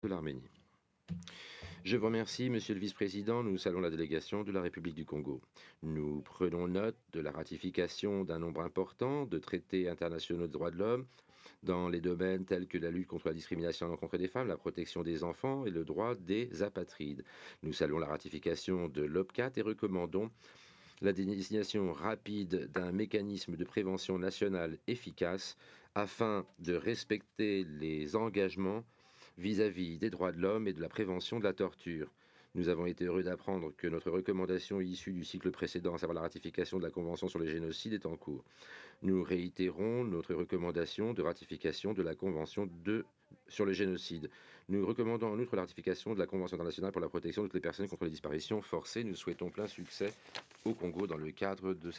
de l'Arménie. Je vous remercie, Monsieur le Vice-président. Nous saluons la délégation de la République du Congo. Nous prenons note de la ratification d'un nombre important de traités internationaux de droits de l'homme dans les domaines tels que la lutte contre la discrimination à l'encontre des femmes, la protection des enfants et le droit des apatrides. Nous saluons la ratification de l'OPCAT et recommandons la désignation rapide d'un mécanisme de prévention national efficace afin de respecter les engagements vis-à-vis des droits de l'homme et de la prévention de la torture. Nous avons été heureux d'apprendre que notre recommandation issue du cycle précédent, à savoir la ratification de la Convention sur les génocides, est en cours. Nous réitérons notre recommandation de ratification de la Convention sur le génocide. Nous recommandons en outre la ratification de la Convention internationale pour la protection de toutes les personnes contre les disparitions forcées. Nous souhaitons plein succès au Congo dans le cadre de